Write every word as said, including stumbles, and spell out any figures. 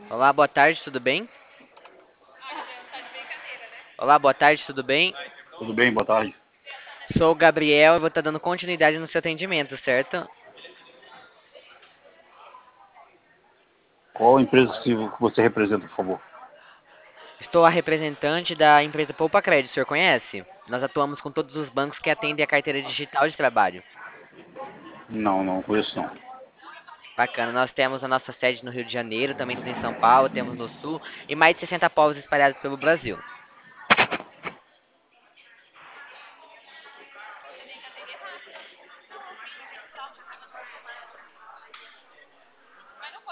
Olá, boa tarde, tudo bem? Olá, boa tarde, tudo bem? Tudo bem, boa tarde. Sou o Gabriel e vou estar dando continuidade no seu atendimento, certo? Qual empresa que você representa, por favor? Estou a representante da empresa Poupa Crédito, o senhor conhece? Nós atuamos com todos os bancos que atendem a carteira digital de trabalho. Não, não conheço não. Bacana, nós temos a nossa sede no Rio de Janeiro, também temos em São Paulo, temos no Sul e mais de sessenta povos espalhados pelo Brasil.